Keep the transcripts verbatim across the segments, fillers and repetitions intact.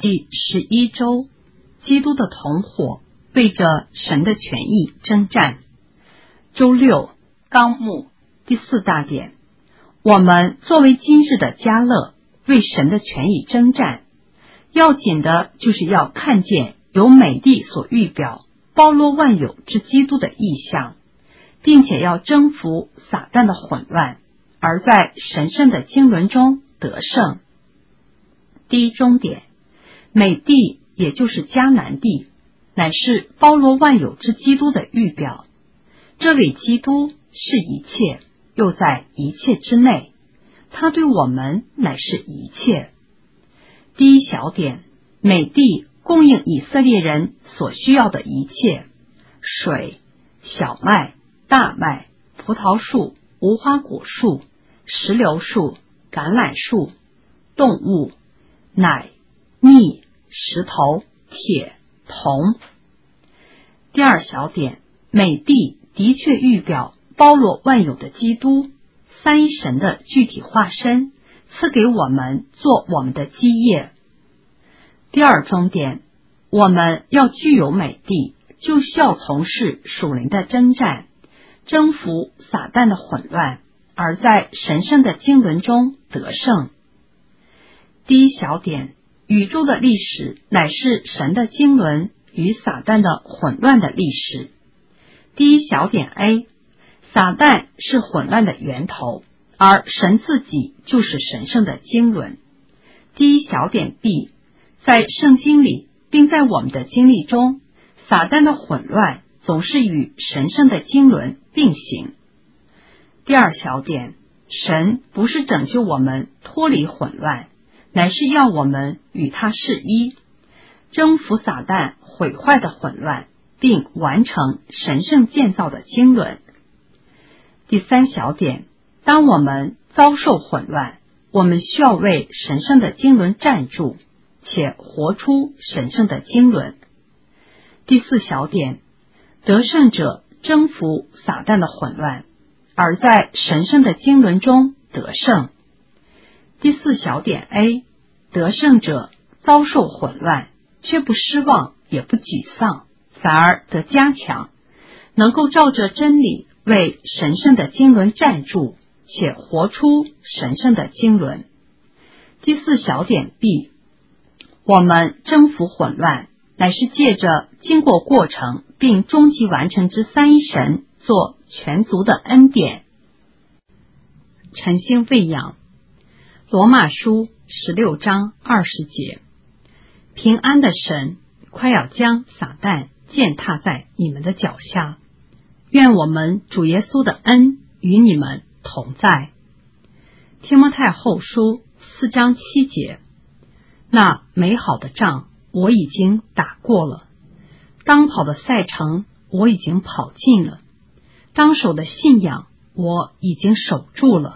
第十一周，基督的同伙为着神的权益征战。周六，纲目第四大点，我们作为今日的迦勒，为神的权益征战。要紧的就是要看见由美帝所预表包罗万有之基督的意象，并且要征服撒旦的混乱，而在神圣的经纶中得胜。第一中点，美帝也就是迦南地，乃是包罗万有之基督的预表。这位基督是一切，又在一切之内，他对我们乃是一切。第一小点，美帝供应以色列人所需要的一切，水、小麦、大麦、葡萄树、无花果树、石榴树、橄榄树、动物、奶、蜜、石头、铁、铜。第二小点，美帝的确预表包罗万有的基督，三一神的具体化身，赐给我们做我们的基业。第二中点，我们要具有美帝，就需要从事属灵的征战，征服撒旦的混乱，而在神圣的经纶中得胜。第一小点，宇宙的历史乃是神的经纶与撒旦的混乱的历史。第一小点 A， 撒旦是混乱的源头，而神自己就是神圣的经纶。第一小点 B， 在圣经里并在我们的经历中，撒旦的混乱总是与神圣的经纶并行。第二小点，神不是拯救我们脱离混乱，乃是要我们与他是一，征服撒旦毁坏的混乱，并完成神圣建造的经纶。第三小点，当我们遭受混乱，我们需要为神圣的经纶站住，且活出神圣的经纶。第四小点，得胜者征服撒旦的混乱，而在神圣的经纶中得胜。第四小点 A， 得胜者遭受混乱，却不失望也不沮丧，反而得加强，能够照着真理为神圣的经纶站住，且活出神圣的经纶。第四小点 B， 我们征服混乱，乃是借着经过过程并终极完成之三一神做全足的恩典。晨星喂养，罗马书十六章二十节，平安的神快要将撒旦践踏在你们的脚下，愿我们主耶稣的恩与你们同在。提摩太后书四章七节，那美好的仗我已经打过了，当跑的赛程我已经跑尽了，当守的信仰我已经守住了。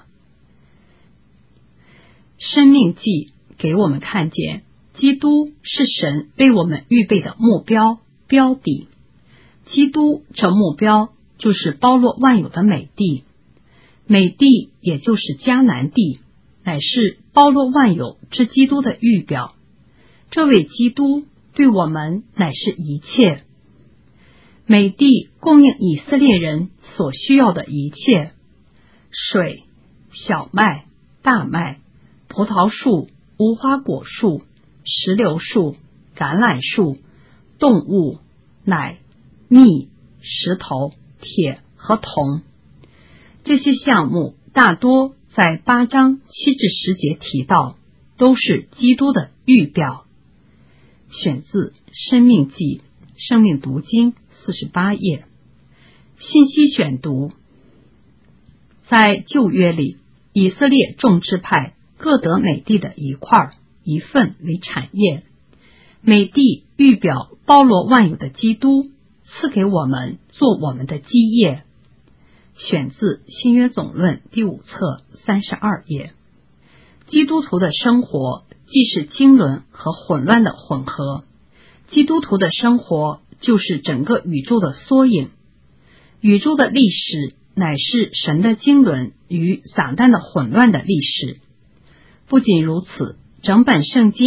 生命记给我们看见，基督是神为我们预备的目标标的，基督这目标就是包罗万有的美地，美地也就是迦南地，乃是包罗万有之基督的预表。这位基督对我们乃是一切，美地供应以色列人所需要的一切，水、小麦、大麦、葡萄树、无花果树、石榴树、橄榄树、动物、奶、蜜、石头、铁和铜。这些项目大多在八章七至十节提到，都是基督的预表。选自生命记生命读经四十八页。信息选读，在旧约里，以色列众支派各得美地的一块一份为产业，美地预表包罗万有的基督，赐给我们做我们的基业。选自新约总论第五册三十二页。基督徒的生活既是经纶和混乱的混合，基督徒的生活就是整个宇宙的缩影。宇宙的历史乃是神的经纶与撒旦的混乱的历史。不仅如此，整本圣经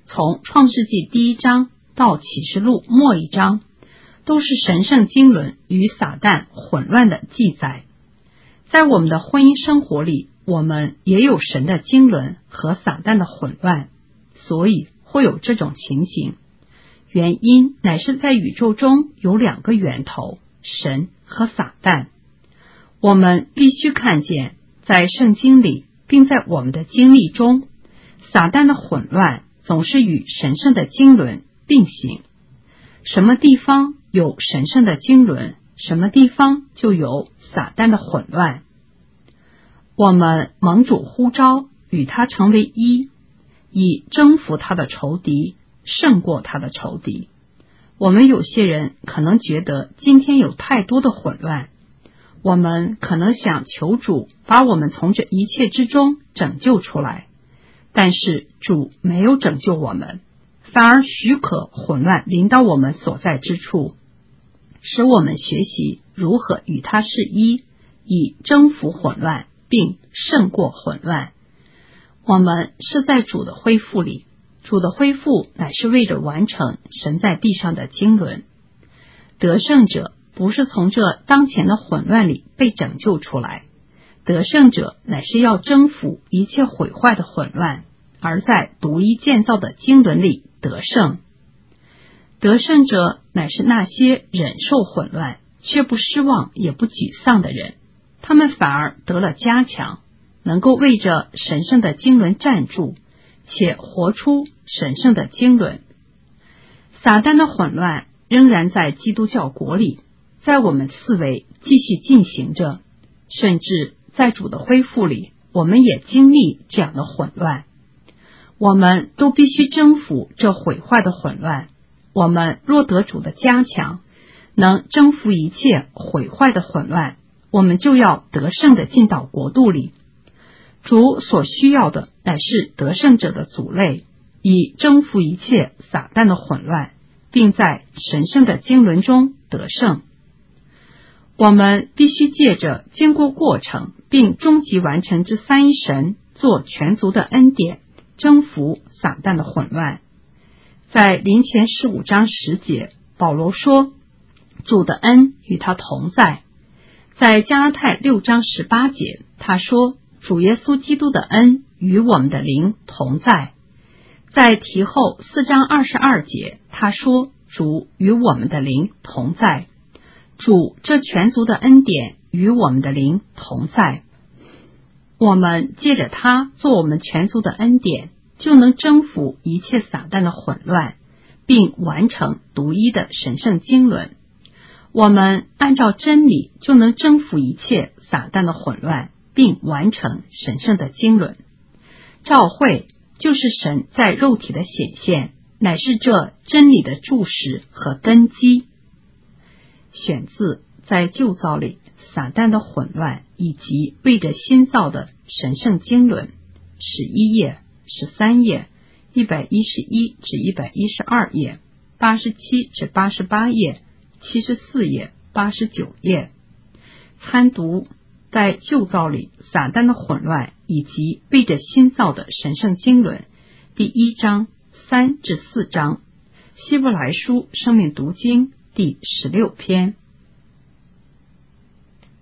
从创世纪第一章到启示录末一章，都是神圣经纶与撒旦混乱的记载。在我们的婚姻生活里，我们也有神的经纶和撒旦的混乱，所以会有这种情形。原因乃是在宇宙中有两个源头，神和撒旦。我们必须看见，在圣经里并在我们的经历中，撒旦的混乱总是与神圣的经纶并行。什么地方有神圣的经纶，什么地方就有撒旦的混乱。我们蒙主呼召，与他成为一，以征服他的仇敌，胜过他的仇敌。我们有些人可能觉得今天有太多的混乱，我们可能想求主把我们从这一切之中拯救出来，但是主没有拯救我们，反而许可混乱临到我们所在之处，使我们学习如何与他是一，以征服混乱并胜过混乱。我们是在主的恢复里，主的恢复乃是为着完成神在地上的经纶。得胜者不是从这当前的混乱里被拯救出来，得胜者乃是要征服一切毁坏的混乱，而在独一建造的经纶里得胜。得胜者乃是那些忍受混乱却不失望也不沮丧的人，他们反而得了加强，能够为着神圣的经纶站住，且活出神圣的经纶。撒旦的混乱仍然在基督教国里，在我们四围继续进行着，甚至在主的恢复里，我们也经历这样的混乱。我们都必须征服这毁坏的混乱。我们若得主的加强，能征服一切毁坏的混乱，我们就要得胜的进到国度里。主所需要的乃是得胜者的族类，以征服一切撒旦的混乱，并在神圣的经纶中得胜。我们必须借着经过过程并终极完成之三一神做全族的恩典，征服撒旦的混乱。在林前十五章十节，保罗说主的恩与他同在。在加拉太六章十八节，他说主耶稣基督的恩与我们的灵同在。在提后四章二十二节，他说主与我们的灵同在。主这全族的恩典与我们的灵同在。我们借着他做我们全族的恩典，就能征服一切撒旦的混乱，并完成独一的神圣经纶。我们按照真理就能征服一切撒旦的混乱，并完成神圣的经纶。召会就是神在肉体的显现，乃是这真理的柱石和根基。选自在旧造里撒旦的混乱以及为着新造的神圣经纶，十一页、十三页、一百一十一至一百一十二页、八十七至八十八页、七十四页、八十九页。参读在旧造里撒旦的混乱以及为着新造的神圣经纶，第一章三至四章，希伯来书生命读经第十六篇。